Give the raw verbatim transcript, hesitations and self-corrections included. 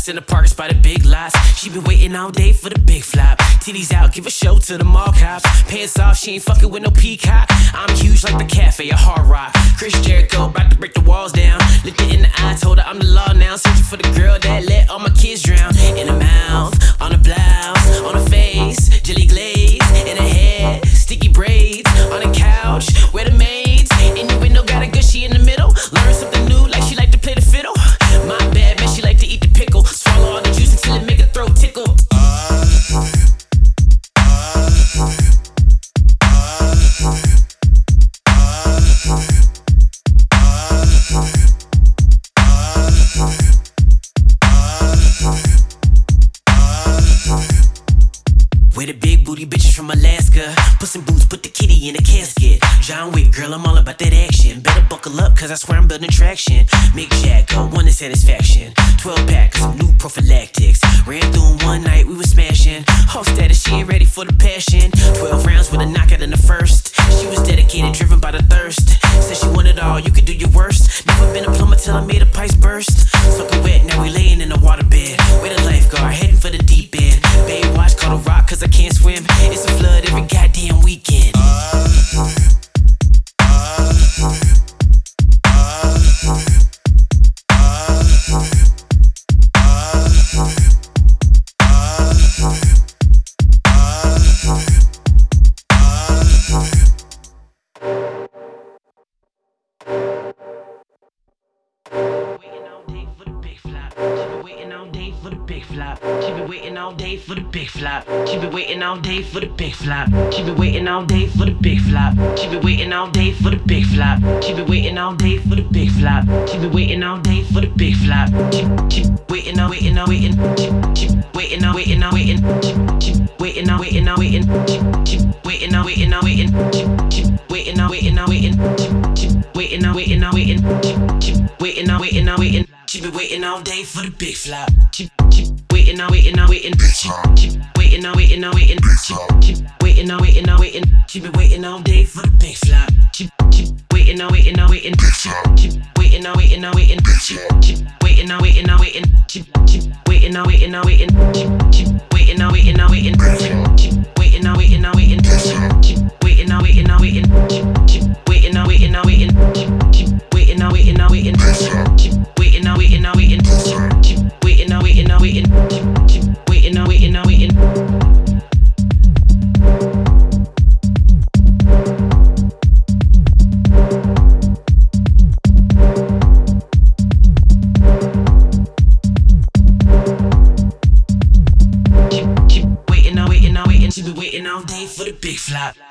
in the park, by the big lots. She been waiting all day for the big flop. Titties out, give a show to the mall cops. Pants off, she ain't fucking with no peacock. I'm huge like the cafe, a hard rock. Chris Jericho, about to break the walls down. Looked her in the eye, told her I'm the law now. Searching for the girl that let all my kids drown. In the mouth, on the blouse, on the face, jelly glaze. In the head, sticky braids. On the couch, where the maids. In the window, got a gushy in the middle. Learn something new, like she like to play the fiddle. My bad, man, she like to eat the pickle. Swallow all the juice until it make her throat tickle. We're the big booty bitches from Alaska. Puss in boots, put the kitty in a casket. John Wick, girl, I'm all about that action. Better buckle up, cause I swear I'm building traction. Mick Jagger, one to satisfaction. twelve pack of some new prophylactics. Ran through them one night, we was smashing. Whole status, she ain't ready for the passion. twelve rounds with a knockout in the first. She was dedicated, driven by the thirst. Said she wanted all, you could do your worst. Never been a plumber till I made her pipes burst. Soaking wet, now we laying in the waterbed. With a lifeguard, heading for the deep end. Babe, watch, call a rock, cause I can't swim. It's a flood every goddamn weekend. She been waiting all day for the big flop. She been waiting all day for the big flop. She been waiting all day for the big flop. She been waiting all day for the big flop. She been waiting all day for the big flop. She been waiting all day for the big flop. She she waiting on waiting on waiting. She she waiting on waiting on waiting. She she waiting on waiting on waiting. She she waiting on waiting on waiting. She she waiting on waiting on waiting. She she waiting on waiting on waiting. She she waiting on waiting on waiting. She been waiting all day for the big flop. She she waiting on waiting on waiting. She she waiting on waiting on waiting. She she waiting on waiting on waiting. She been waiting all day for the big flop. She she waiting on waiting on waiting. She she waiting on waiting on waiting. She she waiting on waiting on waiting. She she waiting on waiting on waiting. She she waiting on waiting on waiting. She waiting on waiting on waiting. She waiting on waiting on waiting. She waiting on waiting on waiting. She waiting on waiting on waiting. She waiting on waiting on waiting. She waiting on waiting on waiting. She waiting on waiting on waiting. She she waiting on waiting on waiting. She been waiting all day for the big flop.